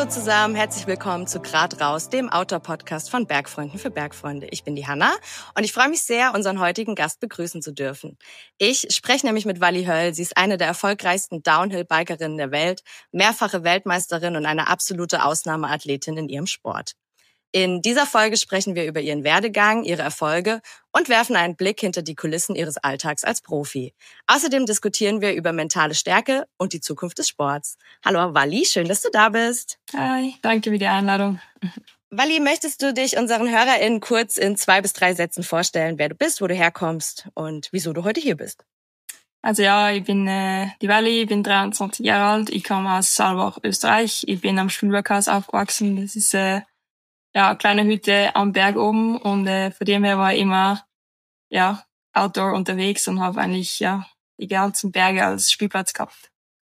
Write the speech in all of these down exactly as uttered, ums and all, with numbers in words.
Hallo zusammen, herzlich willkommen zu Grad raus, dem Outdoor-Podcast von Bergfreunden für Bergfreunde. Ich bin die Hanna und ich freue mich sehr, unseren heutigen Gast begrüßen zu dürfen. Ich spreche nämlich mit Walli Höll. Sie ist eine der erfolgreichsten Downhill-Bikerinnen der Welt, mehrfache Weltmeisterin und eine absolute Ausnahmeathletin in ihrem Sport. In dieser Folge sprechen wir über ihren Werdegang, ihre Erfolge und werfen einen Blick hinter die Kulissen ihres Alltags als Profi. Außerdem diskutieren wir über mentale Stärke und die Zukunft des Sports. Hallo Walli, schön, dass du da bist. Hi, danke für die Einladung. Walli, möchtest du dich unseren HörerInnen kurz in zwei bis drei Sätzen vorstellen, wer du bist, wo du herkommst und wieso du heute hier bist? Also ja, ich bin äh, die Walli, ich bin dreiundzwanzig Jahre alt, ich komme aus Saalbach, Österreich. Ich bin am Schulwerkhaus aufgewachsen. Das ist äh, ja eine kleine Hütte am Berg oben und äh, von dem her war ich immer ja Outdoor unterwegs und habe eigentlich ja die ganzen Berge als Spielplatz gehabt.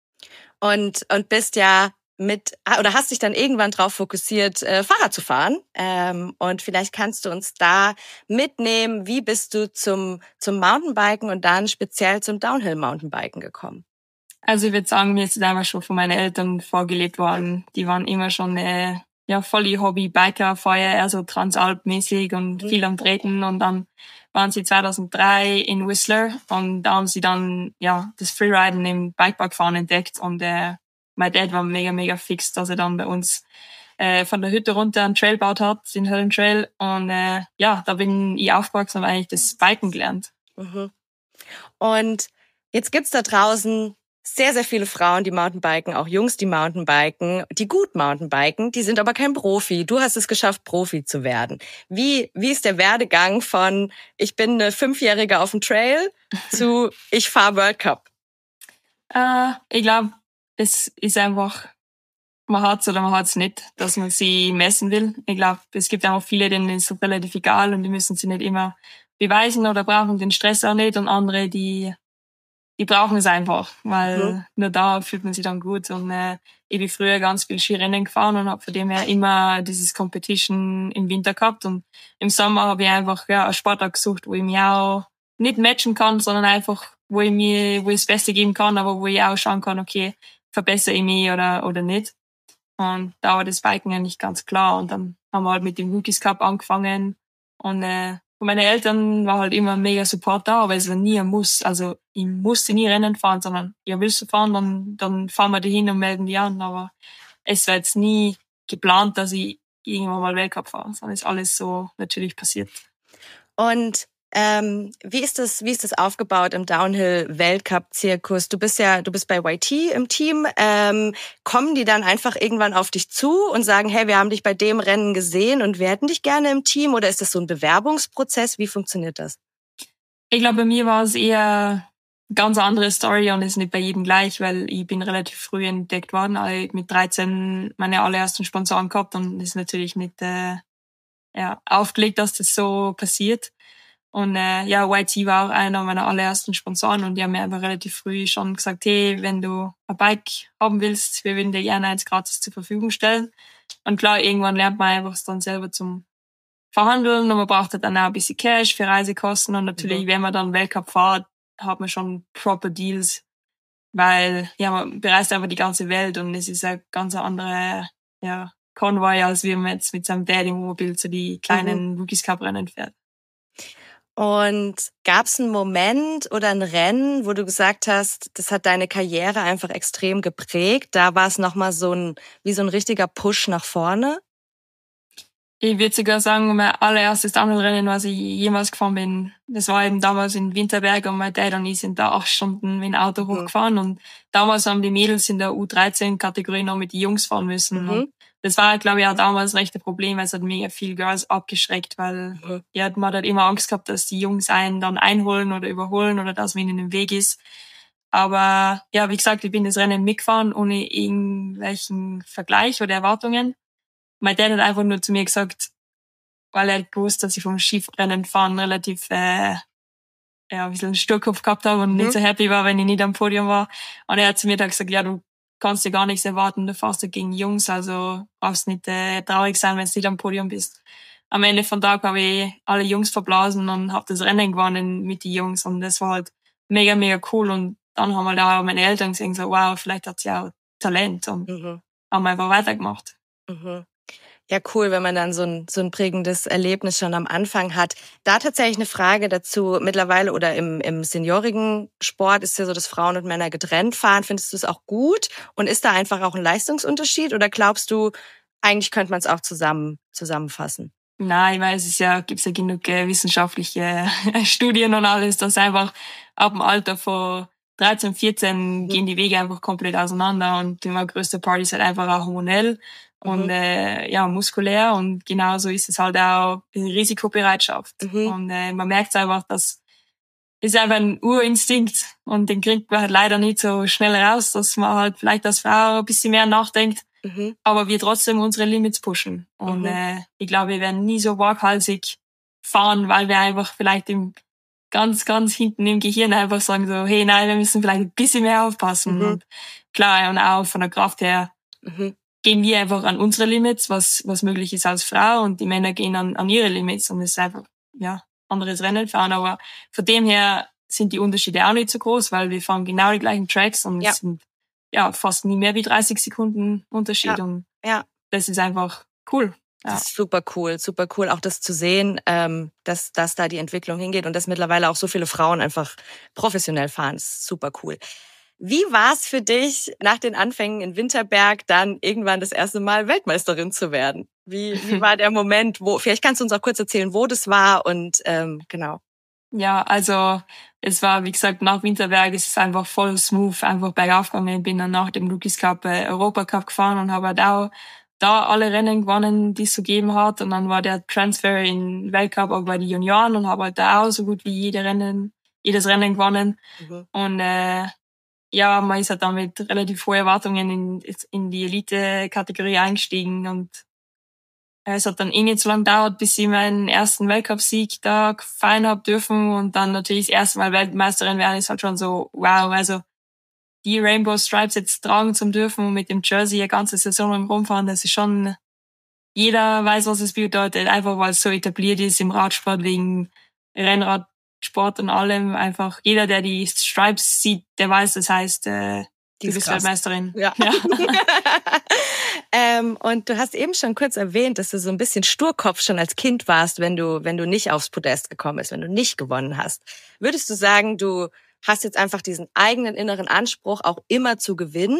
Und und bist ja mit oder hast dich dann irgendwann drauf fokussiert, äh, Fahrrad zu fahren. Ähm, und vielleicht kannst du uns da mitnehmen, wie bist du zum zum Mountainbiken und dann speziell zum Downhill-Mountainbiken gekommen? Also ich würde sagen, mir ist es einfach schon von meinen Eltern vorgelebt worden. Die waren immer schon äh, ja voll die Hobby-Biker, vorher eher so Transalp-mäßig und Mhm. viel am Treten. Und dann waren sie zweitausenddrei in Whistler und da haben sie dann ja das Freeriden im Bikeparkfahren entdeckt. Und äh, mein Dad war mega, mega fix, dass er dann bei uns äh, von der Hütte runter einen Trail gebaut hat, den Höllentrail. Und äh, ja, da bin ich aufgewachsen und eigentlich das Biken gelernt. Mhm. Und jetzt gibt's da draußen sehr, sehr viele Frauen, die Mountainbiken, auch Jungs, die Mountainbiken, die gut Mountainbiken, die sind aber kein Profi. Du hast es geschafft, Profi zu werden. Wie, wie ist der Werdegang von ich bin eine Fünfjährige auf dem Trail zu ich fahre World Cup? Äh, ich glaube, es ist einfach, man hat's oder man hat's nicht, dass man sie messen will. Ich glaube, es gibt auch viele, denen ist es relativ egal und die müssen sie nicht immer beweisen oder brauchen den Stress auch nicht und andere, die die brauchen es einfach, weil Mhm. nur da fühlt man sich dann gut. Und äh, ich bin früher ganz viel Skirennen gefahren und habe von dem her immer dieses Competition im Winter gehabt. Und im Sommer habe ich einfach ja, einen Sportart gesucht, wo ich mich auch nicht matchen kann, sondern einfach, wo ich mir, wo ich das Beste geben kann, aber wo ich auch schauen kann, okay, verbessere ich mich oder, oder nicht. Und da war das Biken eigentlich ganz klar. Und dann haben wir halt mit dem Rookies Cup angefangen. Und äh, von meinen Eltern war halt immer mega Support da, aber es war nie ein Muss. Also ich musste nie Rennen fahren, sondern ja, willst du fahren, dann, dann fahren wir dahin und melden die an. Aber es war jetzt nie geplant, dass ich irgendwann mal Weltcup fahre, sondern ist alles so natürlich passiert. Und ähm, wie ist das, wie ist das aufgebaut im Downhill-Weltcup-Zirkus? Du bist ja, du bist bei Y T im Team. Ähm, kommen die dann einfach irgendwann auf dich zu und sagen, hey, wir haben dich bei dem Rennen gesehen und wir hätten dich gerne im Team? Oder ist das so ein Bewerbungsprozess? Wie funktioniert das? Ich glaube, bei mir war es eher eine ganz andere Story und ist nicht bei jedem gleich, weil ich bin relativ früh entdeckt worden. Ich hab mit dreizehn meine allerersten Sponsoren gehabt und ist natürlich nicht äh, ja, aufgelegt, dass das so passiert. Und äh, ja, Y T war auch einer meiner allerersten Sponsoren und die haben mir einfach relativ früh schon gesagt, hey, wenn du ein Bike haben willst, wir würden dir gerne eins gratis zur Verfügung stellen. Und klar, irgendwann lernt man einfach dann selber zum Verhandeln und man braucht halt dann auch ein bisschen Cash für Reisekosten und natürlich, mhm. wenn man dann Weltcup fährt, hat man schon proper Deals, weil ja, man bereist einfach die ganze Welt und es ist eine ganz andere ja, Konvoi, als wie man jetzt mit seinem Dad im Wohnmobil zu die kleinen mhm. Rookies Cup Rennen fährt. Und gab es einen Moment oder ein Rennen, wo du gesagt hast, das hat deine Karriere einfach extrem geprägt? Da war es nochmal so ein, wie so ein richtiger Push nach vorne? Ich würde sogar sagen, mein allererstes Downhill-Rennen, was ich jemals gefahren bin, das war eben damals in Winterberg und mein Dad und ich sind da acht Stunden mit dem Auto mhm. hochgefahren und damals haben die Mädels in der U dreizehn Kategorie noch mit den Jungs fahren müssen. Mhm. Und das war, glaube ich, auch damals recht ein Problem, weil es hat mega viel Girls abgeschreckt, weil mhm. ja, man hat immer Angst gehabt, dass die Jungs einen dann einholen oder überholen oder dass man ihnen im Weg ist. Aber ja, wie gesagt, ich bin das Rennen mitgefahren ohne irgendwelchen Vergleich oder Erwartungen. Mein Dad hat einfach nur zu mir gesagt, weil er gewusst, dass ich vom Skirennen fahren relativ äh, ja, ein bisschen einen Sturkopf gehabt habe und mhm. nicht so happy war, wenn ich nicht am Podium war. Und er hat zu mir dann gesagt, ja, du kannst dir gar nichts erwarten, du fährst ja gegen Jungs, also brauchst nicht äh, traurig sein, wenn du nicht am Podium bist. Am Ende vom Tag habe ich alle Jungs verblasen und habe das Rennen gewonnen mit den Jungs und das war halt mega, mega cool. Und dann haben halt auch meine Eltern gesehen, so, wow, vielleicht hat sie auch Talent und mhm. haben einfach weitergemacht. Mhm. Ja, cool, wenn man dann so ein, so ein prägendes Erlebnis schon am Anfang hat. Da tatsächlich eine Frage dazu. Mittlerweile oder im, im seniorigen Sport ist ja so, dass Frauen und Männer getrennt fahren. Findest du es auch gut? Und ist da einfach auch ein Leistungsunterschied? Oder glaubst du, eigentlich könnte man es auch zusammen, zusammenfassen? Nein, weil es ist ja, gibt's ja genug äh, wissenschaftliche äh, Studien und alles, dass einfach ab dem Alter von dreizehn, vierzehn Mhm. gehen die Wege einfach komplett auseinander und die größte Part ist halt einfach auch hormonell und Mhm. äh, ja muskulär und genauso ist es halt auch die Risikobereitschaft. Mhm. Und äh, man merkt einfach, dass ist einfach ein Urinstinkt und den kriegt man halt leider nicht so schnell raus, dass man halt vielleicht als Frau ein bisschen mehr nachdenkt, Mhm. aber wir trotzdem unsere Limits pushen. Und Mhm. äh, ich glaube, wir werden nie so waghalsig fahren, weil wir einfach vielleicht im ganz, ganz hinten im Gehirn einfach sagen so, hey, nein, wir müssen vielleicht ein bisschen mehr aufpassen. Mhm. Und klar, und auch von der Kraft her Mhm. gehen wir einfach an unsere Limits, was was möglich ist als Frau, und die Männer gehen an, an ihre Limits, und es ist einfach, ja, anderes Rennen fahren. Aber von dem her sind die Unterschiede auch nicht so groß, weil wir fahren genau die gleichen Tracks und Ja. es sind ja fast nie mehr wie dreißig Sekunden Unterschied. Ja. Und Ja. das ist einfach cool. Ja. Das ist super cool, super cool, auch das zu sehen, ähm, dass, dass da die Entwicklung hingeht und dass mittlerweile auch so viele Frauen einfach professionell fahren. Das ist super cool. Wie war es für dich, nach den Anfängen in Winterberg dann irgendwann das erste Mal Weltmeisterin zu werden? Wie, wie war der Moment, wo, vielleicht kannst du uns auch kurz erzählen, wo das war und ähm, genau. Ja, also es war, wie gesagt, nach Winterberg ist es einfach voll smooth, einfach bergauf gegangen. Ich bin dann nach dem Rookies Cup äh, Europacup gefahren und habe halt auch da alle Rennen gewonnen, die es so gegeben hat. Und dann war der Transfer in Weltcup auch bei den Junioren und habe halt da auch so gut wie jede Rennen, jedes Rennen gewonnen. Mhm. Und äh, ja, man ist halt dann mit relativ hohen Erwartungen in, in die Elite-Kategorie eingestiegen, und es hat dann eh nicht so lange gedauert, bis ich meinen ersten Weltcup-Sieg da feiern hab dürfen, und dann natürlich das erste Mal Weltmeisterin werden, ist halt schon so, wow, also die Rainbow Stripes jetzt tragen zu dürfen und mit dem Jersey eine ganze Saison lang rumfahren, das ist schon, jeder weiß, was es bedeutet, einfach weil es so etabliert ist im Radsport, wegen Rennradsport und allem, einfach jeder, der die Stripes sieht, der weiß, das heißt, äh, Die du ist bist krass. Weltmeisterin. Ja. Ja. ähm, und du hast eben schon kurz erwähnt, dass du so ein bisschen Sturkopf schon als Kind warst, wenn du, wenn du nicht aufs Podest gekommen bist, wenn du nicht gewonnen hast. Würdest du sagen, du hast jetzt einfach diesen eigenen inneren Anspruch, auch immer zu gewinnen?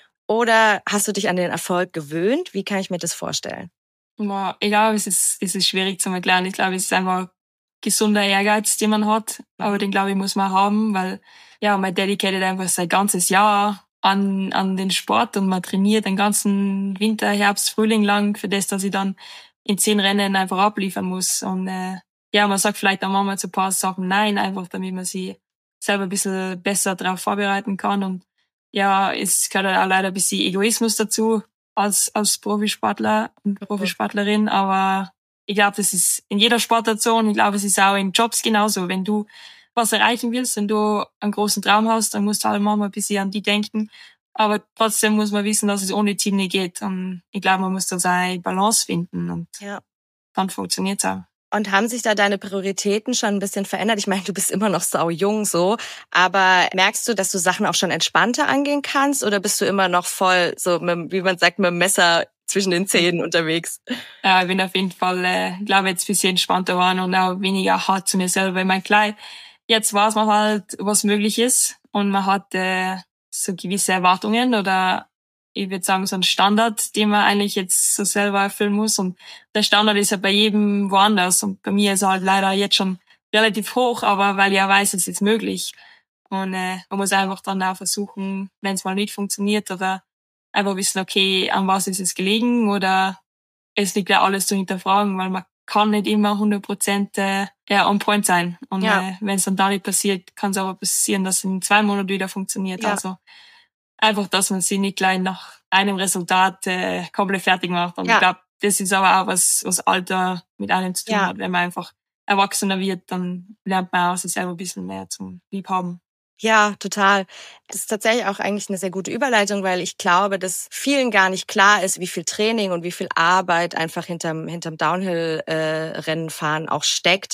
Oder hast du dich an den Erfolg gewöhnt? Wie kann ich mir das vorstellen? Boah, ich glaube, es ist, es ist schwierig zu erklären. Ich glaube, es ist einfach gesunder Ehrgeiz, den man hat. Aber den, glaube ich, muss man haben, weil, ja, man dedicated einfach sein ganzes Jahr an, an den Sport, und man trainiert den ganzen Winter, Herbst, Frühling lang für das, dass ich dann in zehn Rennen einfach abliefern muss. Und, äh, ja, man sagt vielleicht auch manchmal zu ein paar Sachen nein, einfach damit man sich selber ein bisschen besser darauf vorbereiten kann. Und, ja, es gehört halt auch leider ein bisschen Egoismus dazu, als, als Profisportler und Profisportlerin, aber ich glaube, das ist in jeder Sportart so, und ich glaube, es ist auch in Jobs genauso. Wenn du was erreichen willst, wenn du einen großen Traum hast, dann musst du halt manchmal ein bisschen an die denken, aber trotzdem muss man wissen, dass es ohne Team nicht geht, und ich glaube, man muss da seine Balance finden, und Ja. dann funktioniert's auch. Und haben sich da deine Prioritäten schon ein bisschen verändert? Ich meine, du bist immer noch sau jung so, aber merkst du, dass du Sachen auch schon entspannter angehen kannst, oder bist du immer noch voll so, mit, wie man sagt, mit dem Messer zwischen den Zähnen unterwegs? Ja, ich bin auf jeden Fall, äh, ich glaube, jetzt ein bisschen entspannter geworden und auch weniger hart zu mir selber. Ich meine, klar, jetzt weiß man halt, was möglich ist, und man hat äh, so gewisse Erwartungen, oder ich würde sagen, so ein Standard, den man eigentlich jetzt so selber erfüllen muss. Und der Standard ist ja bei jedem woanders. Und bei mir ist er halt leider jetzt schon relativ hoch, aber weil ich ja weiß, es ist möglich. Und äh, man muss einfach dann auch versuchen, wenn es mal nicht funktioniert, oder einfach wissen, okay, an was ist es gelegen, oder es liegt ja alles zu hinterfragen, weil man kann nicht immer hundert Prozent äh, ja, on point sein. Und Ja. äh, wenn es dann da nicht passiert, kann es aber passieren, dass es in zwei Monaten wieder funktioniert. Ja. Also einfach, dass man sie nicht gleich nach einem Resultat äh, komplett fertig macht. Und Ja. ich glaube, das ist aber auch was, was Alter mit einem zu tun Ja. hat. Wenn man einfach erwachsener wird, dann lernt man auch sich selber ein bisschen mehr zum Liebhaben. Ja, total. Das ist tatsächlich auch eigentlich eine sehr gute Überleitung, weil ich glaube, dass vielen gar nicht klar ist, wie viel Training und wie viel Arbeit einfach hinterm, hinterm Downhill-Rennenfahren auch steckt.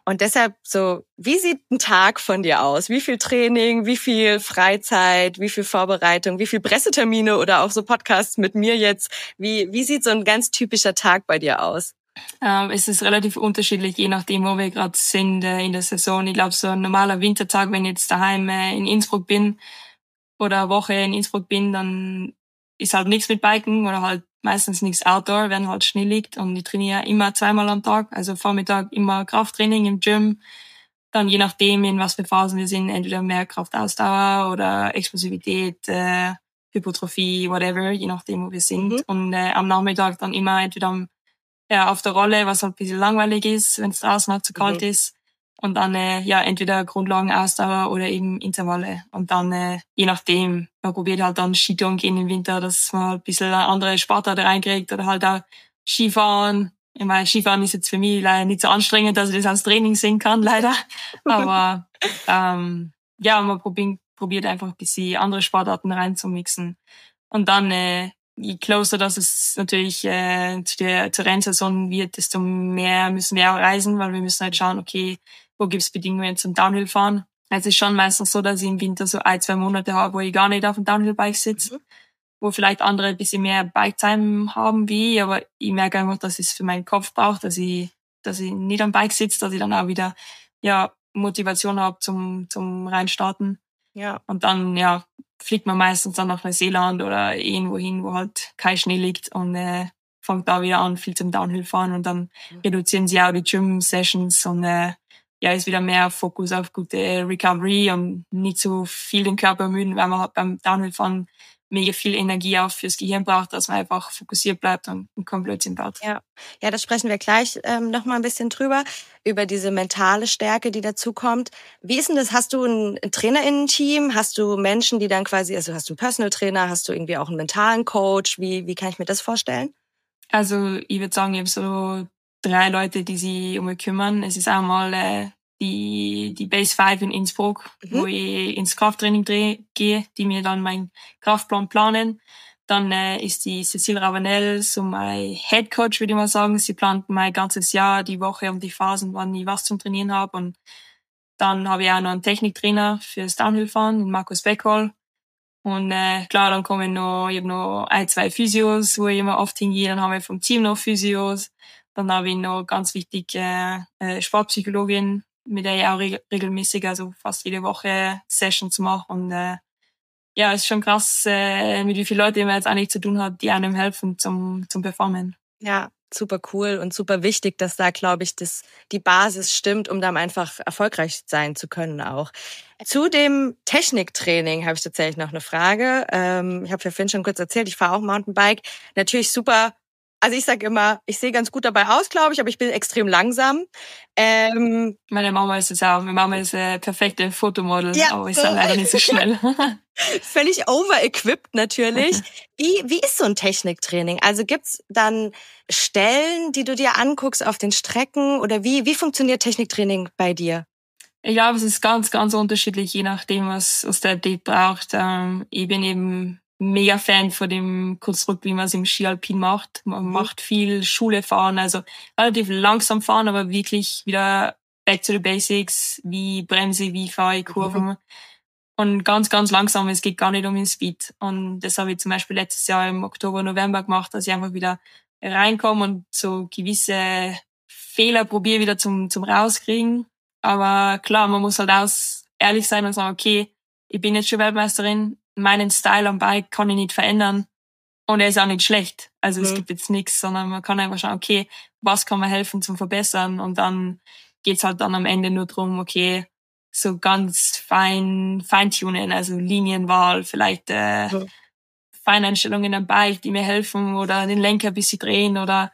Und deshalb so, wie sieht ein Tag von dir aus? Wie viel Training, wie viel Freizeit, wie viel Vorbereitung, wie viel Pressetermine oder auch so Podcasts mit mir jetzt? Wie, wie sieht so ein ganz typischer Tag bei dir aus? Ähm, es ist relativ unterschiedlich, je nachdem, wo wir gerade sind äh, in der Saison. Ich glaube, so ein normaler Wintertag, wenn ich jetzt daheim äh, in Innsbruck bin oder eine Woche in Innsbruck bin, dann ist halt nichts mit Biken oder halt meistens nichts Outdoor, wenn halt Schnee liegt. Und ich trainiere immer zweimal am Tag, also Vormittag immer Krafttraining im Gym. Dann je nachdem, in was für Phasen wir sind, entweder mehr Kraftausdauer oder Explosivität, äh, Hypertrophie, whatever, je nachdem, wo wir sind. Mhm. Und äh, am Nachmittag dann immer entweder am, ja, auf der Rolle, was halt ein bisschen langweilig ist, wenn es draußen halt zu kalt mhm. ist. Und dann äh, ja entweder Grundlagenausdauer oder eben Intervalle. Und dann äh, je nachdem, man probiert halt dann Skitouren gehen im Winter, dass man halt ein bisschen andere Sportarten reinkriegt oder halt auch Skifahren. Ich meine, Skifahren ist jetzt für mich leider nicht so anstrengend, dass ich das als Training sehen kann, leider. Aber ähm, ja, man probiert, probiert einfach ein bisschen andere Sportarten reinzumixen. Und dann, äh, je closer dass es natürlich äh, zu der zur Rennsaison wird, desto mehr müssen wir auch reisen, weil wir müssen halt schauen, okay, wo gibt's Bedingungen zum Downhill-Fahren. Es ist schon meistens so, dass ich im Winter so ein, zwei Monate habe, wo ich gar nicht auf dem Downhill-Bike sitze. Mhm. Wo vielleicht andere ein bisschen mehr Bike-Time haben wie ich, aber ich merke einfach, dass ich es für meinen Kopf brauche, dass ich, dass ich nicht am Bike sitze, dass ich dann auch wieder, ja, Motivation habe zum, zum Reinstarten. Ja. Und dann, ja, fliegt man meistens dann nach Neuseeland oder irgendwo hin, wo halt kein Schnee liegt und, äh, fängt da wieder an, viel zum Downhill fahren und dann mhm. reduzieren sie auch die Gym-Sessions und, äh, ja, ist wieder mehr Fokus auf gute Recovery und nicht so viel den Körper ermüden, weil man halt beim Downhill-Fahren mega viel Energie auch fürs Gehirn braucht, dass man einfach fokussiert bleibt und kein Blödsinn baut. Ja, ja, da sprechen wir gleich ähm, noch mal ein bisschen drüber, über diese mentale Stärke, die dazu kommt. Wie ist denn das? Hast du ein TrainerInnen-Team? Hast du Menschen, die dann quasi, also hast du einen Personal Trainer, hast du irgendwie auch einen mentalen Coach? Wie, wie kann ich mir das vorstellen? Also ich würde sagen, ich habe so drei Leute, die sich um mich kümmern. Es ist einmal äh, die die Base Five in Innsbruck, mhm. wo ich ins Krafttraining dreh, gehe, die mir dann meinen Kraftplan planen. Dann äh, ist die Cecile Ravanel so mein Head Coach, würde ich mal sagen. Sie plant mein ganzes Jahr, die Woche und die Phasen, wann ich was zum Trainieren habe. Und dann habe ich auch noch einen Techniktrainer fürs Downhill-Fahren, Markus Beckhol. Und äh, klar, dann kommen noch, ich habe noch ein, zwei Physios, wo ich immer oft hingehe. Dann haben wir vom Team noch Physios. Dann habe ich noch ganz wichtig äh, äh, Sportpsychologin, mit der ich auch reg- regelmäßig, also fast jede Woche Sessions mache. Und äh, ja, es ist schon krass, äh, mit wie vielen Leuten man jetzt eigentlich zu tun hat, die einem helfen zum zum Performen. Ja, super cool und super wichtig, dass da, glaube ich, das, die Basis stimmt, um dann einfach erfolgreich sein zu können auch. Zu dem Techniktraining habe ich tatsächlich noch eine Frage. Ähm, ich habe ja vorhin schon kurz erzählt, ich fahre auch Mountainbike. Natürlich super. Also ich sage immer, ich sehe ganz gut dabei aus, glaube ich, aber ich bin extrem langsam. Ähm, Meine Mama ist es auch. Meine Mama ist eine perfekte Fotomodel, ja, aber ist dann leider nicht so schnell. Völlig over-equipped natürlich. Wie, wie ist so ein Techniktraining? Also gibt's dann Stellen, die du dir anguckst auf den Strecken? Oder wie, wie funktioniert Techniktraining bei dir? Ich glaube, es ist ganz, ganz unterschiedlich, je nachdem, was, was der Athlet braucht. Ähm, ich bin eben mega Fan von dem Konstrukt, wie man es im Ski-Alpin macht. Man mhm. macht viel Schule fahren, also relativ langsam fahren, aber wirklich wieder back to the basics, wie bremse, wie fahre ich Kurven. Mhm. Und ganz, ganz langsam, es geht gar nicht um den Speed. Und das habe ich zum Beispiel letztes Jahr im Oktober, November gemacht, dass ich einfach wieder reinkomme und so gewisse Fehler probiere wieder zum, zum rauskriegen. Aber klar, man muss halt auch ehrlich sein und sagen, okay, ich bin jetzt schon Weltmeisterin, meinen Style am Bike kann ich nicht verändern und er ist auch nicht schlecht. Also mhm. es gibt jetzt nichts, sondern man kann einfach schauen, okay, was kann mir helfen zum Verbessern und dann geht's halt dann am Ende nur drum, okay, so ganz fein, feintunen, also Linienwahl, vielleicht äh, mhm. Feineinstellungen am Bike, die mir helfen oder den Lenker ein bisschen drehen oder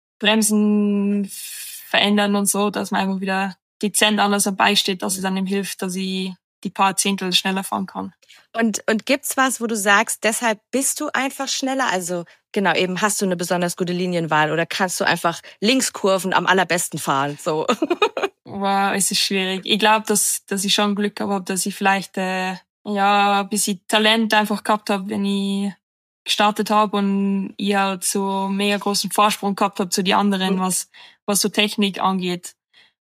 Bremsen verändern und so, dass man einfach wieder dezent anders am Bike steht, dass es dann ihm hilft, dass ich die paar Zehntel schneller fahren kann. Und, und gibt's was, wo du sagst, deshalb bist du einfach schneller? Also, genau, eben hast du eine besonders gute Linienwahl oder kannst du einfach Linkskurven am allerbesten fahren, so? Wow, es ist schwierig. Ich glaube, dass, dass ich schon Glück habe, dass ich vielleicht, äh, ja, ein bisschen Talent einfach gehabt habe, wenn ich gestartet habe und ich halt so mega großen Vorsprung gehabt habe zu den anderen, mhm. was, was so Technik angeht.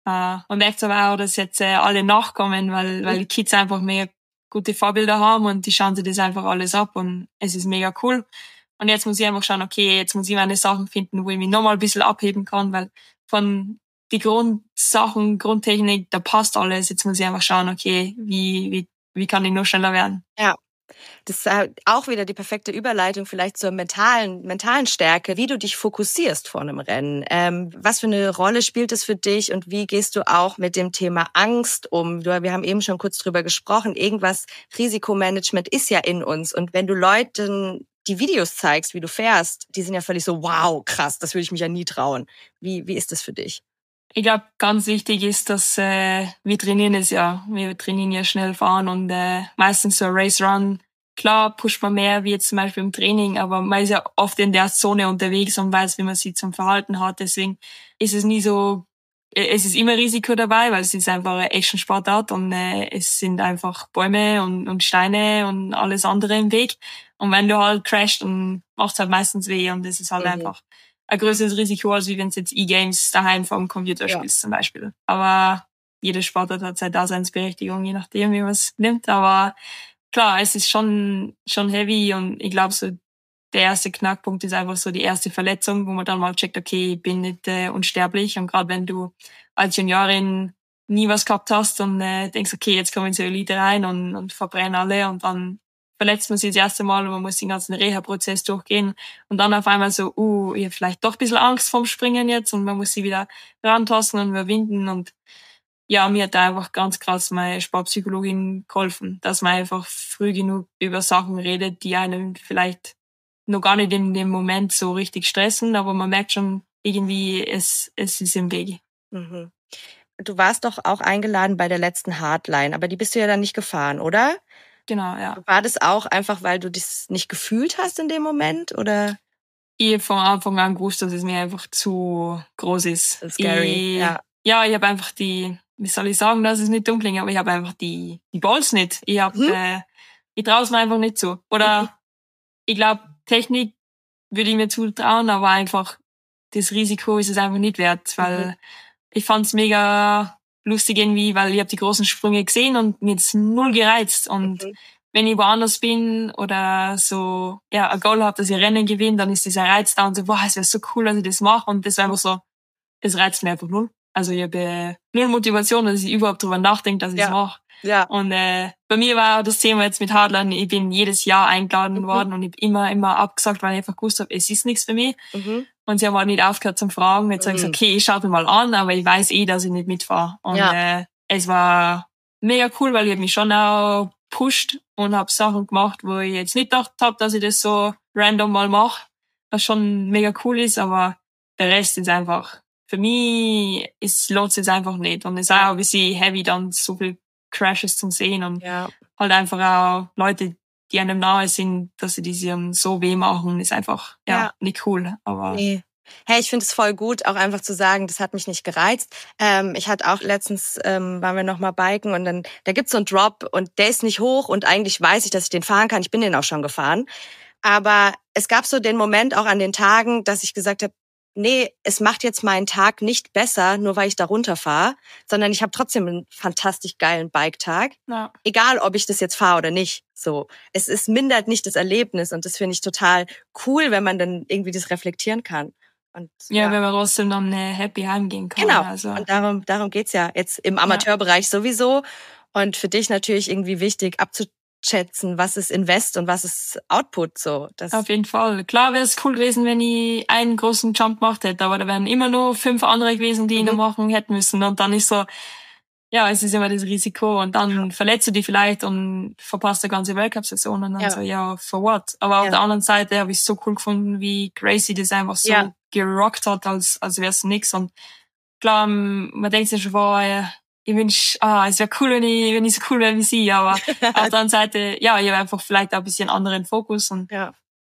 Uh, und echt aber auch, dass jetzt äh, alle nachkommen, weil, weil die Kids einfach mehr gute Vorbilder haben und die schauen sich das einfach alles ab und es ist mega cool. Und jetzt muss ich einfach schauen, okay, jetzt muss ich meine Sachen finden, wo ich mich nochmal ein bisschen abheben kann, weil von die Grundsachen, Grundtechnik, da passt alles. Jetzt muss ich einfach schauen, okay, wie, wie, wie kann ich noch schneller werden? Ja. Das ist auch wieder die perfekte Überleitung vielleicht zur mentalen, mentalen Stärke, wie du dich fokussierst vor einem Rennen. Ähm, was für eine Rolle spielt es für dich und wie gehst du auch mit dem Thema Angst um? Du, wir haben eben schon kurz drüber gesprochen. Irgendwas, Risikomanagement ist ja in uns. Und wenn du Leuten die Videos zeigst, wie du fährst, die sind ja völlig so, wow, krass, das würde ich mich ja nie trauen. Wie, wie ist das für dich? Ich glaube, ganz wichtig ist, dass äh, wir trainieren es ja. Wir trainieren ja schnell fahren und äh, meistens so ein Race Run. Klar pusht man mehr wie jetzt zum Beispiel im Training, aber man ist ja oft in der Zone unterwegs und weiß, wie man sich zum Verhalten hat. Deswegen ist es nie so, es ist immer Risiko dabei, weil es ist einfach eine Action-Sportart und äh, es sind einfach Bäume und, und Steine und alles andere im Weg. Und wenn du halt crashst, dann macht's halt meistens weh und das ist halt mhm. einfach ein größeres Risiko, als wie wenn du jetzt E-Games daheim vom Computer ja. spielst zum Beispiel. Aber jede Sportart hat seine Daseinsberechtigung, je nachdem, wie man es nimmt. Aber klar, es ist schon schon heavy und ich glaube, so der erste Knackpunkt ist einfach so die erste Verletzung, wo man dann mal checkt, okay, ich bin nicht äh, unsterblich. Und gerade wenn du als Juniorin nie was gehabt hast und äh, denkst, okay, jetzt komme ich zur Elite rein und, und verbrenne alle und dann verletzt man sich das erste Mal und man muss den ganzen Reha-Prozess durchgehen und dann auf einmal so, uh, ich habe vielleicht doch ein bisschen Angst vorm Springen jetzt und man muss sie wieder rantasten und überwinden und ja, mir hat da einfach ganz krass meine Sportpsychologin geholfen, dass man einfach früh genug über Sachen redet, die einem vielleicht noch gar nicht in dem Moment so richtig stressen, aber man merkt schon irgendwie, es, es ist im Weg. Mhm. Du warst doch auch eingeladen bei der letzten Hardline, aber die bist du ja dann nicht gefahren, oder? Genau, ja. War das auch einfach, weil du das nicht gefühlt hast in dem Moment, oder? Ich habe von Anfang an gewusst, dass es mir einfach zu groß ist. Das ist scary, ich, ja. Ja, ich habe einfach die, wie soll ich sagen, dass es nicht dumm klingt, aber ich habe einfach die, die Balls nicht. Ich hab, mhm. äh, ich traue es mir einfach nicht zu. Oder mhm. ich glaube, Technik würde ich mir zutrauen, aber einfach das Risiko ist es einfach nicht wert, weil mhm. ich fand's mega lustig irgendwie, weil ich habe die großen Sprünge gesehen und mir jetzt null gereizt und mhm. wenn ich woanders bin oder so ja ein Goal habe, dass ich Rennen gewinne, dann ist dieser Reiz da und so, boah, es wäre so cool, dass ich das mache und das war einfach so, es reizt mir einfach null. Also ich habe äh, null Motivation, dass ich überhaupt drüber nachdenke, dass ich es ja. mache. Ja. Und äh, bei mir war das Thema jetzt mit Hardline, ich bin jedes Jahr eingeladen mhm. worden und ich habe immer, immer abgesagt, weil ich einfach gewusst habe, es ist nichts für mich. Mhm. Und sie haben halt nicht aufgehört zum Fragen. Jetzt mhm. sage ich, okay, ich schaue mir mal an, aber ich weiß eh, dass ich nicht mitfahre. Und ja. äh, es war mega cool, weil ich hab mich schon auch pusht und habe Sachen gemacht, wo ich jetzt nicht gedacht habe, dass ich das so random mal mache, was schon mega cool ist, aber der Rest ist einfach, für mich ist, lohnt es einfach nicht. Und es ist auch ein bisschen heavy, dann so viel Crashes zum Sehen und ja. halt einfach auch Leute, die einem nahe sind, dass sie die so weh machen, ist einfach ja, ja. nicht cool. Aber nee. Hey, ich finde es voll gut, auch einfach zu sagen, das hat mich nicht gereizt. Ähm, ich hatte auch letztens, ähm, waren wir noch mal biken und dann, da gibt's so einen Drop und der ist nicht hoch und eigentlich weiß ich, dass ich den fahren kann. Ich bin den auch schon gefahren. Aber es gab so den Moment auch an den Tagen, dass ich gesagt habe, nee, es macht jetzt meinen Tag nicht besser, nur weil ich da runterfahre, sondern ich habe trotzdem einen fantastisch geilen Bike-Tag. Ja. Egal, ob ich das jetzt fahre oder nicht. So, es ist mindert nicht das Erlebnis und das finde ich total cool, wenn man dann irgendwie das reflektieren kann. Und, ja, ja, wenn man trotzdem dann äh, happy heimgehen kann. Genau, also. und darum, darum geht's ja jetzt im Amateurbereich ja. sowieso. Und für dich natürlich irgendwie wichtig abzuschätzen, was ist Invest und was ist Output. So. Das auf jeden Fall. Klar wäre es cool gewesen, wenn ich einen großen Jump gemacht hätte, aber da wären immer nur fünf andere gewesen, die mhm. ihn noch machen hätten müssen. Und dann ist so, ja, es ist immer das Risiko. Und dann ja. verletzt du dich vielleicht und verpasst die ganze Weltcup-Saison. Und dann ja. so, ja, for what? Aber ja. auf der anderen Seite habe ich es so cool gefunden, wie Gracie das einfach so ja. gerockt hat, als, als wäre es nix. Und klar, man denkt sich schon vorher, ich wünsch, ah, es wäre cool, wenn ich, wenn ich so cool wäre wie sie, aber auf der anderen Seite, ja, ich habe einfach vielleicht auch ein bisschen anderen Fokus und, ja,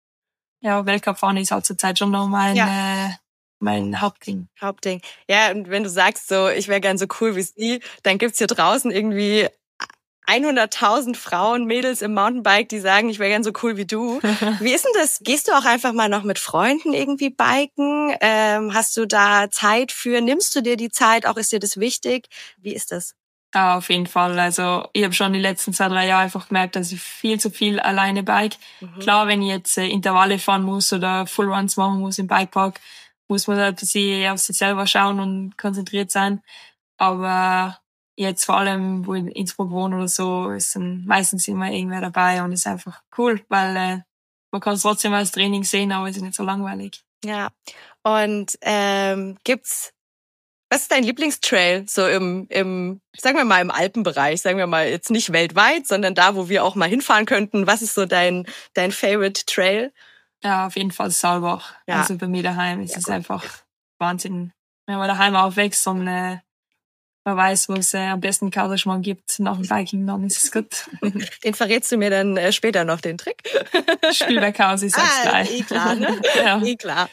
ja, Weltcup fahren ist halt zur Zeit schon noch mein, ja. äh, mein Hauptding. Hauptding. Ja, und wenn du sagst so, ich wäre gern so cool wie sie, dann gibt's hier draußen irgendwie hunderttausend Frauen, Mädels im Mountainbike, die sagen, ich wäre gern so cool wie du. Wie ist denn das? Gehst du auch einfach mal noch mit Freunden irgendwie biken? Ähm, hast du da Zeit für? Nimmst du dir die Zeit? Auch ist dir das wichtig? Wie ist das? Ja, auf jeden Fall. Also ich habe schon die letzten zwei, drei Jahre einfach gemerkt, dass ich viel zu viel alleine bike. Mhm. Klar, wenn ich jetzt äh, Intervalle fahren muss oder Full Runs machen muss im Bikepark, muss man halt ein bisschen auf sich selber schauen und konzentriert sein. Aber jetzt vor allem, wo ich in Innsbruck wohne oder so, ist dann meistens immer irgendwer dabei und ist einfach cool, weil äh, man kann es trotzdem als Training sehen, aber es ist nicht so langweilig. Ja. Und ähm, gibt's Was ist dein Lieblingstrail so im, im, sagen wir mal im Alpenbereich, sagen wir mal jetzt nicht weltweit, sondern da, wo wir auch mal hinfahren könnten? Was ist so dein dein Favorite Trail? Ja, auf jeden Fall Saalbach. Ja. Also bei mir daheim ist ja, es gut. einfach Wahnsinn. Wenn man daheim aufwächst und äh, man weiß, wo es äh, am besten Kauderschmarrn gibt nach dem Biking, dann ist es gut. Den verrätst du mir dann äh, später noch, den Trick? Spielberghaus, ich sag's ah, gleich. Eh klar, ne? Ja. Eh klar.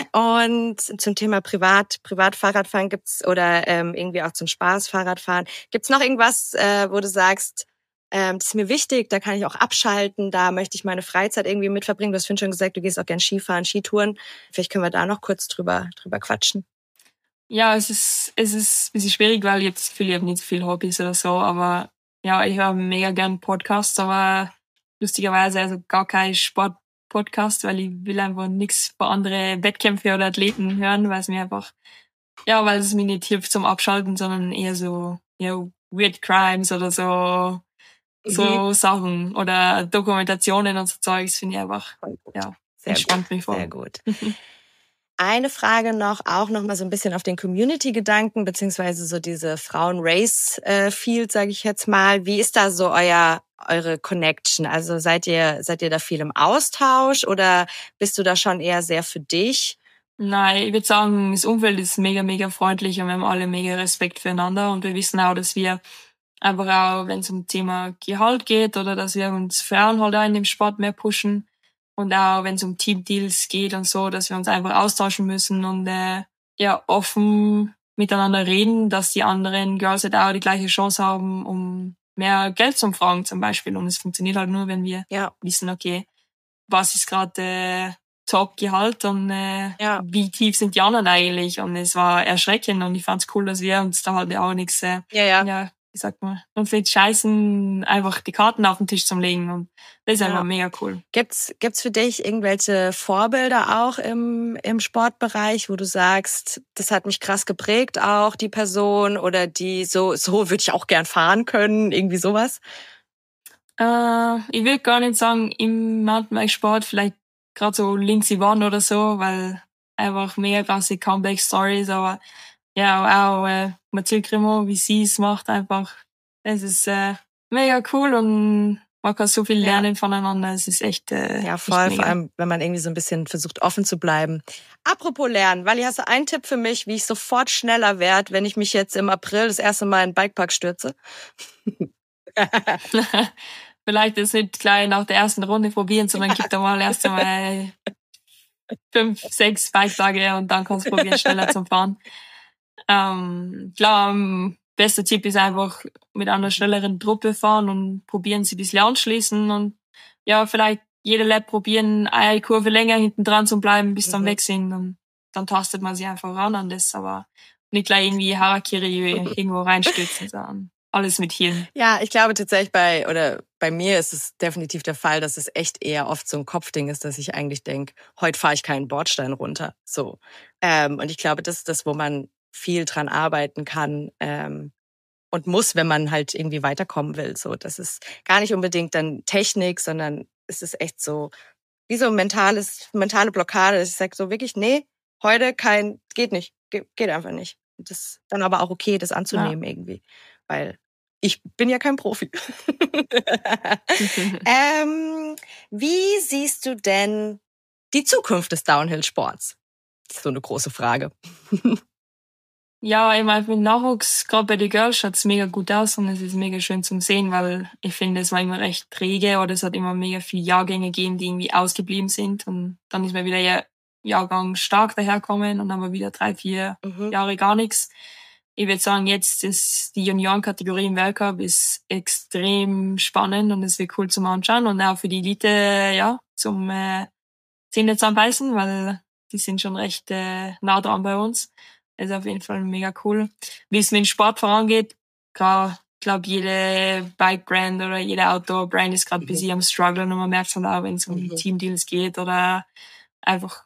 Und zum Thema Privat, Privatfahrradfahren gibt's oder ähm, irgendwie auch zum Spaß Fahrradfahren. Gibt's noch irgendwas, äh, wo du sagst, ähm, das ist mir wichtig, da kann ich auch abschalten, da möchte ich meine Freizeit irgendwie mit verbringen. Du hast vorhin schon gesagt, du gehst auch gern Skifahren, Skitouren. Vielleicht können wir da noch kurz drüber drüber quatschen. Ja, es ist, es ist ein bisschen schwierig, weil ich habe das Gefühl, ich habe nicht so viele Hobbys oder so, aber ja, ich höre mega gern Podcasts, aber lustigerweise also gar kein Sport-Podcast, weil ich will einfach nichts für andere Wettkämpfe oder Athleten hören, weil es mir einfach, ja, weil es mir nicht hilft zum Abschalten, sondern eher so, ja, Weird Crimes oder so, mhm. so Sachen oder Dokumentationen und so Zeugs finde ich einfach, ja, sehr entspannt gut, mich vor. Sehr gut. Eine Frage noch, auch noch mal so ein bisschen auf den Community-Gedanken, beziehungsweise so diese Frauen-Race-Field, sage ich jetzt mal. Wie ist da so euer eure Connection? Also seid ihr seid ihr da viel im Austausch oder bist du da schon eher sehr für dich? Nein, ich würde sagen, das Umfeld ist mega, mega freundlich und wir haben alle mega Respekt füreinander und wir wissen auch, dass wir einfach auch, wenn es um Thema Gehalt geht oder dass wir uns Frauen halt auch in dem Sport mehr pushen, und auch wenn es um Teamdeals geht und so, dass wir uns einfach austauschen müssen und äh, ja offen miteinander reden, dass die anderen Girls halt auch die gleiche Chance haben, um mehr Geld zu fragen zum Beispiel. Und es funktioniert halt nur, wenn wir ja. wissen, okay, was ist gerade äh, Top-Gehalt und äh, ja. wie tief sind die anderen eigentlich. Und es war erschreckend und ich fand's cool, dass wir uns da halt auch nichts äh, ja, ja. ja wie sagt man, und für Scheißen einfach die Karten auf den Tisch zum Legen und das ist ja. einfach mega cool. Gibt's gibt's für dich irgendwelche Vorbilder auch im im Sportbereich, wo du sagst, das hat mich krass geprägt auch die Person oder die so so würde ich auch gern fahren können, irgendwie sowas? Äh, ich will gar nicht sagen im Mountainbike-Sport, vielleicht gerade so Lindsey Vonn oder so, weil einfach mega krasse Comeback-Stories, aber ja, auch äh, Mathilde Grimaud, wie sie es macht, einfach, es ist äh, mega cool und man kann so viel lernen ja. voneinander. Es ist echt äh, ja voll, echt vor allem, wenn man irgendwie so ein bisschen versucht, offen zu bleiben. Apropos Lernen, Wally, hast du einen Tipp für mich, wie ich sofort schneller werde, wenn ich mich jetzt im April das erste Mal in den Bikepark stürze? Vielleicht ist nicht gleich nach der ersten Runde probieren, sondern gib da mal erst einmal fünf, sechs Biketage und dann kannst du probieren, schneller zu fahren. Ähm, klar, bester Tipp ist einfach mit einer schnelleren Truppe fahren und probieren sie ein bisschen anschließen und ja, vielleicht jede Lap probieren, eine Kurve länger hinten dran zu bleiben, bis mhm. dann weg sind und dann tastet man sich einfach ran an das, aber nicht gleich irgendwie Harakiri irgendwo reinstürzen, sondern alles mit Hirn. Ja, ich glaube tatsächlich bei, oder bei mir ist es definitiv der Fall, dass es echt eher oft so ein Kopfding ist, dass ich eigentlich denke, heute fahre ich keinen Bordstein runter, so. Ähm, und ich glaube, das ist das, wo man viel dran arbeiten kann ähm, und muss, wenn man halt irgendwie weiterkommen will. So, das ist gar nicht unbedingt dann Technik, sondern es ist echt so wie so ein mentales, mentale Blockade. Dass ich sage so wirklich, nee, heute kein, geht nicht, Ge- geht einfach nicht. Und das ist dann aber auch okay, das anzunehmen ja. irgendwie, weil ich bin ja kein Profi. ähm, wie siehst du denn die Zukunft des Downhill-Sports? Das ist so eine große Frage. Ja, ich meine, mit Nachwuchs, gerade bei den Girls, schaut's mega gut aus und es ist mega schön zum Sehen, weil ich finde, es war immer recht träge oder es hat immer mega viele Jahrgänge gegeben, die irgendwie ausgeblieben sind und dann ist mir wieder ein Jahrgang stark daherkommen und dann haben wir wieder drei, vier mhm. Jahre gar nichts. ich würde sagen, jetzt ist die Juniorenkategorie im Weltcup ist extrem spannend und es wird cool zum Anschauen und auch für die Elite, ja, zum äh, Zähne zusammenbeißen, weil die sind schon recht äh, nah dran bei uns. Das ist auf jeden Fall mega cool. Wie es mit dem Sport vorangeht, klar, ich glaube, jede Bike-Brand oder jede Outdoor-Brand ist gerade mhm. ein bisschen am Strugglen und man merkt es auch, wenn es um mhm. Team-Deals geht oder einfach,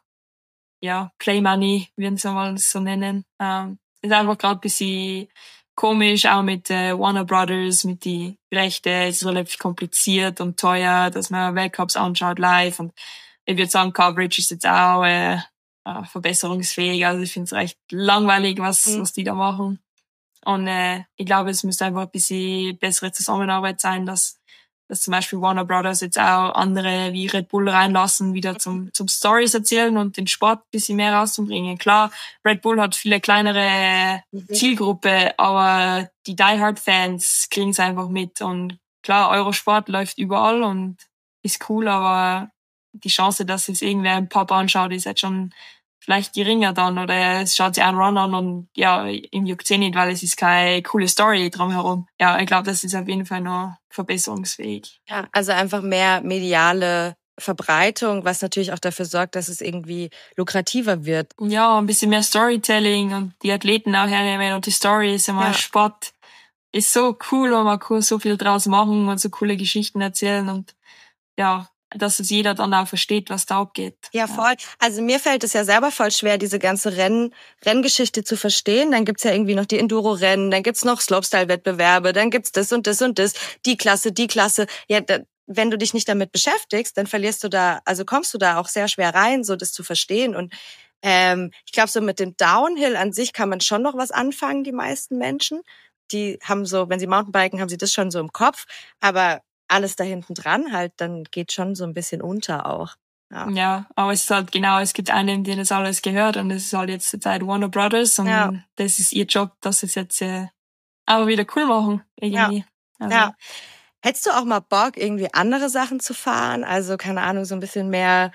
ja, Play Money, würden sie mal so nennen. Ähm, ist einfach gerade ein bisschen komisch, auch mit äh, Warner Brothers, mit die Rechte. Es ist relativ kompliziert und teuer, dass man Weltcups anschaut live. Und ich würde sagen, Coverage ist jetzt auch äh, äh, verbesserungsfähig. Also ich finde es recht langweilig, was, mhm. was die da machen. Und äh, ich glaube, es müsste einfach ein bisschen bessere Zusammenarbeit sein, dass dass zum Beispiel Warner Brothers jetzt auch andere wie Red Bull reinlassen, wieder zum, zum Stories erzählen und den Sport ein bisschen mehr rauszubringen. Klar, Red Bull hat viele kleinere mhm. Zielgruppe, aber die Die Hard Fans kriegen es einfach mit. Und klar, Eurosport läuft überall und ist cool, aber die Chance, dass es irgendwer im Pub anschaut, ist halt schon vielleicht geringer dann, oder es schaut sich einen Run an und ja, ihm juckt's eh nicht, weil es ist keine coole Story drumherum. Ja, ich glaube, das ist auf jeden Fall noch verbesserungsfähig. Ja, also einfach mehr mediale Verbreitung, was natürlich auch dafür sorgt, dass es irgendwie lukrativer wird. Ja, ein bisschen mehr Storytelling und die Athleten auch hernehmen und die Story ist immer ja. Sport. Ist so cool und man kann so viel draus machen und so coole Geschichten erzählen und ja, dass es jeder dann auch versteht, was da abgeht. Ja, voll. Ja. Also mir fällt es ja selber voll schwer, diese ganze Renn Renngeschichte zu verstehen. Dann gibt's ja irgendwie noch die Enduro-Rennen, dann gibt's noch Slopestyle-Wettbewerbe, dann gibt's das und das und das, die Klasse, die Klasse. Ja, da, wenn du dich nicht damit beschäftigst, dann verlierst du da, also kommst du da auch sehr schwer rein, so das zu verstehen. Und ähm, ich glaube, so mit dem Downhill an sich kann man schon noch was anfangen, die meisten Menschen. Die haben so, wenn sie Mountainbiken, haben sie das schon so im Kopf. Aber alles da hinten dran halt, dann geht schon so ein bisschen unter auch. Ja. ja, aber es ist halt genau, es gibt einen, der das alles gehört und das ist halt jetzt zur Zeit Warner Brothers und ja. das ist ihr Job, dass sie es jetzt äh, aber wieder cool machen irgendwie. Ja. Also. ja. Hättest du auch mal Bock, irgendwie andere Sachen zu fahren? Also, keine Ahnung, so ein bisschen mehr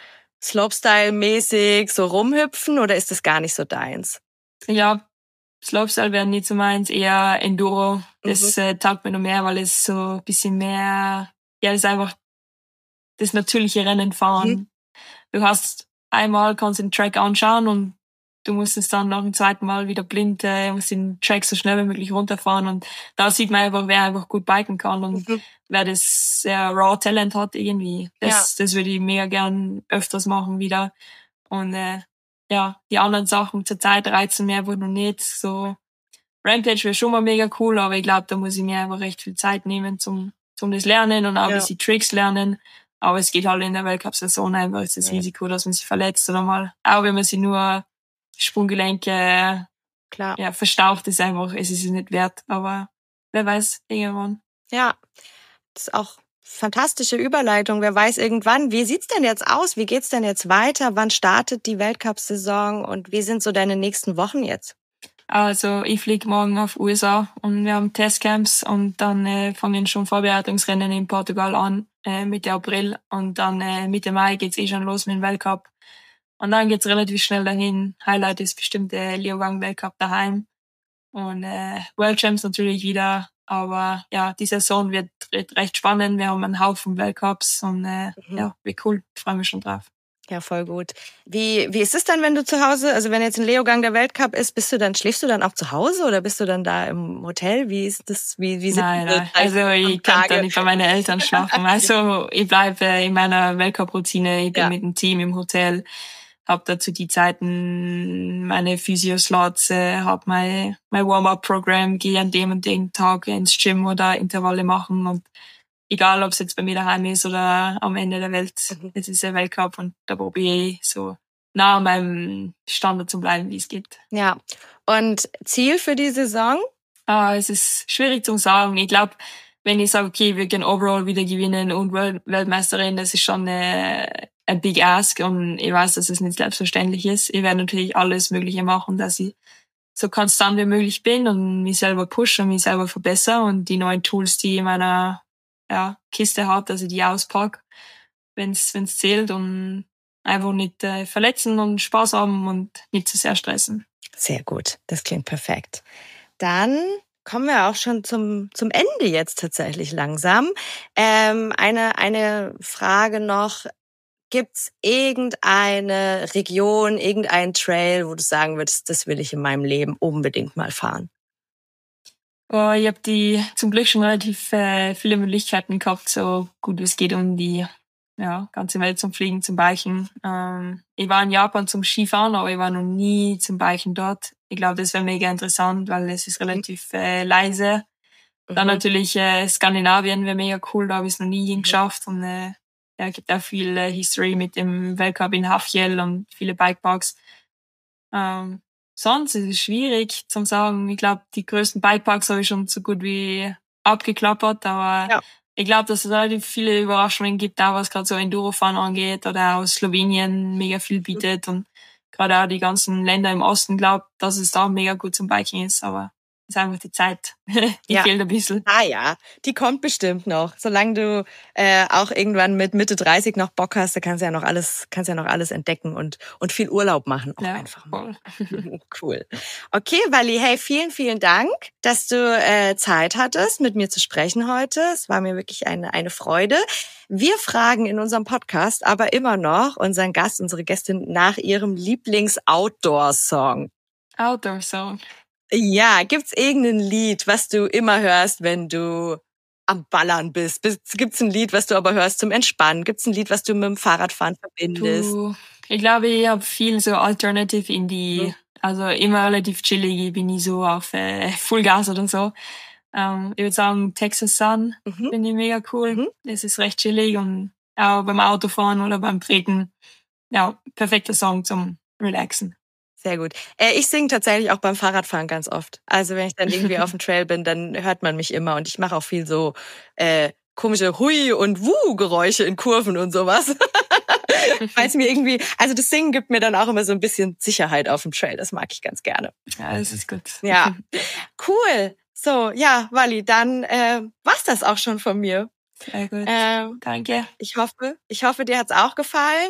Slopestyle-mäßig, so rumhüpfen oder ist das gar nicht so deins? Ja, Slopestyle wäre nicht so meins, eher Enduro. Das mhm. äh, taugt mir noch mehr, weil es so ein bisschen mehr, ja, das ist einfach das natürliche Rennen fahren. Mhm. Du hast einmal, kannst den Track anschauen und du musst es dann nach dem zweiten Mal wieder blind, äh, musst den Track so schnell wie möglich runterfahren und da sieht man einfach, wer einfach gut biken kann und mhm. wer das sehr raw Talent hat irgendwie. Das, ja. das würde ich mega gern öfters machen wieder. Und äh, ja, die anderen Sachen zur Zeit reizen mir einfach noch nicht. So Rampage wäre schon mal mega cool, aber ich glaube, da muss ich mir einfach recht viel Zeit nehmen zum, zum das Lernen und auch ja. ein bisschen Tricks lernen. Aber es geht halt in der Weltcup-Saison einfach, ist das ja. Risiko, dass man sich verletzt oder mal, auch wenn man sich nur Sprunggelenke Klar. Ja, verstaucht, ist einfach, es ist es nicht wert. Aber wer weiß, irgendwann. Ja, das ist auch fantastische Überleitung. Wer weiß irgendwann. Wie sieht's denn jetzt aus? Wie geht's denn jetzt weiter? Wann startet die Weltcup-Saison und wie sind so deine nächsten Wochen jetzt? Also ich fliege morgen auf U S A und wir haben Testcamps und dann äh, fangen schon Vorbereitungsrennen in Portugal an, äh, Mitte April und dann äh, Mitte Mai geht's eh schon los mit dem Weltcup. Und dann geht's relativ schnell dahin. Highlight ist bestimmt der Leogang Weltcup daheim und äh, World Champs natürlich wieder. Aber ja, die Saison wird recht spannend. Wir haben einen Haufen Weltcups und äh, mhm. ja, wird cool. Ich freue mich schon drauf. Ja, voll gut. Wie, wie ist es dann, wenn du zu Hause, also wenn jetzt ein Leogang der Weltcup ist, bist du dann, schläfst du dann auch zu Hause oder bist du dann da im Hotel? Wie ist das, wie, wie sind Nein, nein. Also ich kann da nicht bei meinen Eltern schlafen. Also ich bleibe in meiner Weltcup-Routine, ich bin ja. mit dem Team im Hotel, hab dazu die Zeiten, meine Physio-Slots, äh, hab mein, mein Warm-up-Programm, gehe an dem und dem Tag ins Gym oder Intervalle machen und egal, ob es jetzt bei mir daheim ist oder am Ende der Welt. Mhm. Jetzt ist der Weltcup und da probiere ich so nah an meinem Standard zu bleiben, wie es geht. Ja. Und Ziel für die Saison? Ah, es ist schwierig zu sagen. Ich glaube, wenn ich sage, okay, wir können overall wieder gewinnen und Weltmeisterin, das ist schon eine, ein Big Ask und ich weiß, dass es nicht selbstverständlich ist. Ich werde natürlich alles Mögliche machen, dass ich so konstant wie möglich bin und mich selber pushe und mich selber verbessere und die neuen Tools, die in meiner ja, Kiste hat, dass ich die auspacke, wenn's wenn's zählt und einfach nicht äh, verletzen und Spaß haben und nicht zu sehr stressen. Sehr gut, das klingt perfekt. dann kommen wir auch schon zum, zum Ende jetzt tatsächlich langsam. Ähm, eine, eine Frage noch. Gibt's irgendeine Region, irgendeinen Trail, wo du sagen würdest, das will ich in meinem Leben unbedingt mal fahren? Oh, ich habe die zum Glück schon relativ äh, viele Möglichkeiten gehabt, so gut es geht, um die ja, ganze Welt zum Fliegen, zum Biken. Ähm, ich war in Japan zum Skifahren, aber ich war noch nie zum Biken dort. Ich glaube, das wäre mega interessant, weil es ist relativ äh, leise. Mhm. Dann natürlich äh, Skandinavien wäre mega cool, da habe ich es noch nie hingeschafft. Und äh, ja, es gibt auch viel äh, History mit dem Weltcup in Hafjell und viele Bikeparks. Ähm, sonst ist es schwierig zu sagen. Ich glaube, die größten Bikeparks habe ich schon so gut wie abgeklappert, aber ja. Ich glaube, dass es relativ viele Überraschungen gibt, auch was gerade so Endurofahren angeht oder aus Slowenien mega viel bietet und gerade auch die ganzen Länder im Osten, glaube, dass es da mega gut zum Biking ist, aber ist einfach die Zeit. Die ja. fehlt ein bisschen. Ah ja, die kommt bestimmt noch. Solange du äh, auch irgendwann mit Mitte dreißig noch Bock hast, da kannst du ja noch alles, kannst ja noch alles entdecken und und viel Urlaub machen. Auch ja, einfach mal. Voll. Cool. Okay, Wally, hey, vielen, vielen Dank, dass du äh, Zeit hattest, mit mir zu sprechen heute. Es war mir wirklich eine eine Freude. Wir fragen in unserem Podcast aber immer noch unseren Gast, unsere Gästin nach ihrem Lieblings-Outdoor-Song. Outdoor-Song. Ja, gibt's irgendein Lied, was du immer hörst, wenn du am Ballern bist? Gibt's ein Lied, was du aber hörst zum Entspannen? Gibt's ein Lied, was du mit dem Fahrradfahren verbindest? Du, ich glaube, ich habe viel so Alternative Indie, mhm. also immer relativ chillig. Ich bin nie so auf äh, Fullgas oder so. Ähm, ich würde sagen, Texas Sun mhm. finde ich mega cool. Mhm. Das ist recht chillig und auch beim Autofahren oder beim Treten. Ja, perfekter Song zum Relaxen. Sehr gut. Äh, ich singe tatsächlich auch beim Fahrradfahren ganz oft. Also wenn ich dann irgendwie auf dem Trail bin, dann hört man mich immer. Und ich mache auch viel so äh, komische Hui- und Wuh-Geräusche in Kurven und sowas. Weil es mir irgendwie, also das Singen gibt mir dann auch immer so ein bisschen Sicherheit auf dem Trail. Das mag ich ganz gerne. Ja, das ist gut. Ja, cool. So, ja, Wally, dann äh, war's das auch schon von mir. Sehr gut. Ähm, Danke. Ich hoffe, ich hoffe, dir hat's auch gefallen.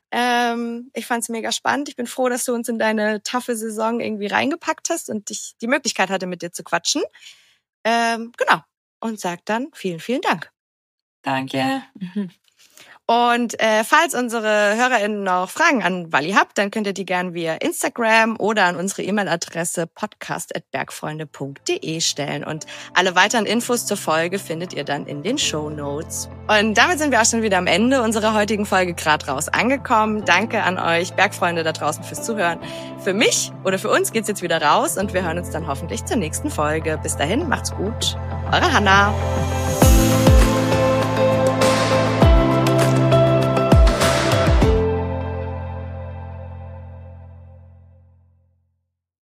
Ähm, ich fand's mega spannend. Ich bin froh, dass du uns in deine taffe Saison irgendwie reingepackt hast und ich die Möglichkeit hatte, mit dir zu quatschen. Ähm, genau. Und sag dann vielen, vielen Dank. Danke. Und äh, falls unsere HörerInnen noch Fragen an Wally habt, dann könnt ihr die gern via Instagram oder an unsere E-Mail-Adresse podcast at bergfreunde punkt de stellen. Und alle weiteren Infos zur Folge findet ihr dann in den Shownotes. Und damit sind wir auch schon wieder am Ende unserer heutigen Folge Grad raus angekommen. Danke an euch Bergfreunde da draußen fürs Zuhören. Für mich oder für uns geht's jetzt wieder raus und wir hören uns dann hoffentlich zur nächsten Folge. Bis dahin, macht's gut. Eure Hanna.